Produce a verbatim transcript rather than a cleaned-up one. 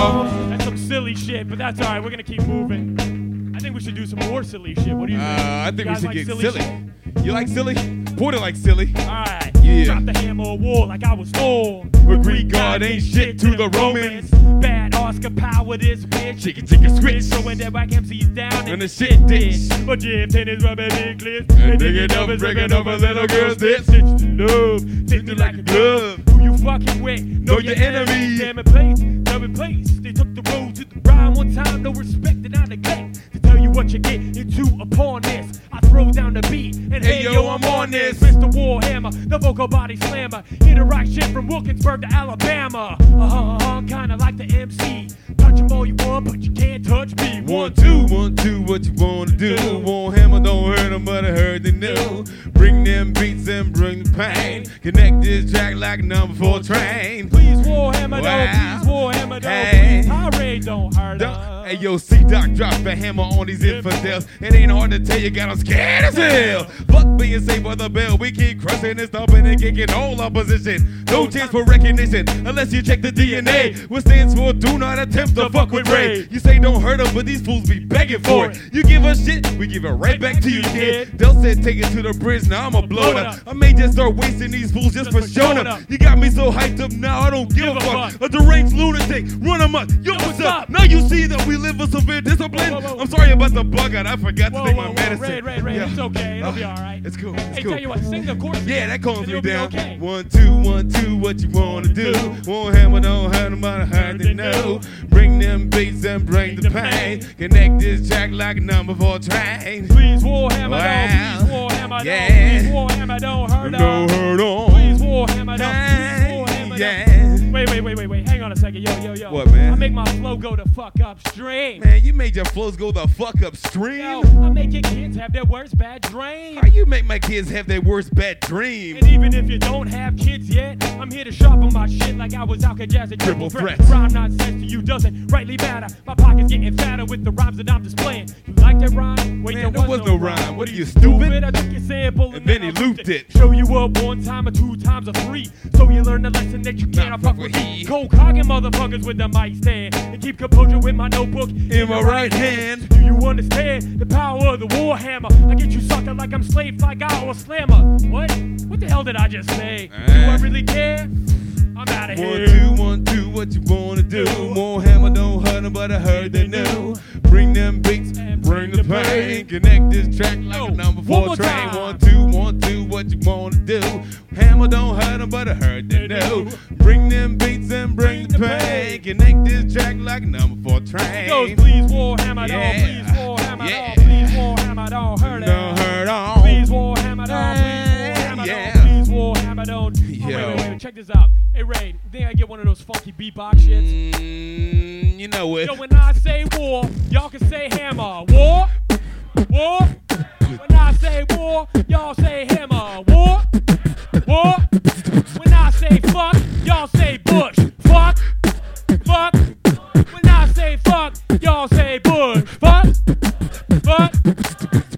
Oh, that's some silly shit, but that's all right. We're gonna keep moving. I think we should do some more silly shit. What do you think? Uh, I think we should like get silly. silly. Shit? You like silly? Porter like silly. All right. Yeah. Drop the hammer of war like I was told. But Greek God ain't shit to the Romans. Bad Oscar power this bitch. Chicken, chicken, switch. Throwing that whack M Cs down And and the shit ditch. But Jim tennis rubbing big clips. And digging up and breaking up a little girl's tits. Stitch to love. Fit me like a glove. Who you fucking with? Know your enemies. Damn it, place. Damn it, place. They took the road to the rhyme one time. No respect and I neglect to tell you what you get into upon this. I throw down the beat and hey, hey yo, I'm on this. Mister Warhammer, the vocal body slammer. Hit the right shit from Wilkinsburg to Alabama. Uh-huh, uh-huh, kinda like the M C. Touch 'em all you want, but you can't touch me. One, two, one, two, what you wanna do? Warhammer don't hurt them, but I heard they knew. Bring them beats and bring the pain. Connect this track like number four train. Please Warhammer, Wow. no, please Warhammer, no, Hey. please. Tirade don't hurt Don't- us. Hey yo, C-Doc, drop the hammer on these infidels. It ain't hard to tell you got them scared as hell. Fuck being saved by the bell. We keep crushing and stomping and kicking all opposition. No chance for recognition unless you check the D N A. What stands for do not attempt to fuck with Ray. You say don't hurt them, but these fools be begging for it. You give us shit, we give it right back to you, kid. Del said take it to the bridge, now I'ma blow it up. I may just start wasting these fools just for showing up. You got me so hyped up now, I don't give a fuck. A deranged lunatic, run amok. Yo, what's up? Now you see that we live for severe discipline. Whoa, whoa, whoa. I'm sorry about the bug out. I forgot to Whoa, take whoa, my whoa, medicine. Ray, Ray, Ray, Yeah. it's okay. It'll Uh, be all right. It's cool. It's Hey, cool. tell you what, sing the chorus. Yeah, that calms and me you'll be down. okay. One, two, one, two, what you wanna do? One hammer don't hurt nobody, hard to know. Bring them beats and bring the pain. Connect this track like a number four train. Please Warhammer, Wow. no, please Warhammer, Yeah. no, please Warhammer, don't hurt No us. hurt on. Please Warhammer, no, Hey, please Warhammer, yeah. no. Wait, wait, wait, wait, wait. Hang on a second. Yo, yo, yo. What, man? I make my flow go the fuck upstream. Man, you made your flows go the fuck upstream. Yo, I make your kids have their worst bad dream. How you make my kids have their worst bad dream? And even if you don't have kids yet, I'm here to sharpen my shit like I was Alcajazz at Triple Triple Threat. threat. Rhyme nonsense to you doesn't rightly matter. My pocket's getting fatter with the rhymes that I'm displaying. You like that rhyme? Wait, Man, there was no rhyme. What are you, stupid? I took your sample and, And then he looped it. Show you up one time or two times or three, so you learn the lesson that you can't Not fuck fuck with with me. he. Cold cogging motherfuckers with the mic stand and keep composure with my notebook In my right hand. Do you understand the power of the Warhammer? I get you sucker like I'm slave like I or slammer. What? What the hell did I just say? Do I really care? I'm out of One, here. two, one, two, what you wanna do? More hammer don't hurt them, but I heard they knew. Bring them beats, bring the pain. Connect this track like Yo, a number one four more train. time. One, two, one, two, what you wanna do? Hammer don't hurt them, but I heard they knew. Bring them beats and bring the pain. Connect this track like a number four train. It goes, please Warhammer, Yeah. don't, please Warhammer, Yeah. don't, please Warhammer, don't hurt it. Don't hurt on. Please Warhammer, don't, please Warhammer, Yeah. don't, please Warhammer, don't. Oh, wait, Yo. wait, wait, check this out. Hey, Ray, you think I get one of those funky beatbox shits? Mm, you know it. Yo, when I say war, y'all can say hammer. War? War? When I say war, y'all say hammer. War? War? When I say fuck,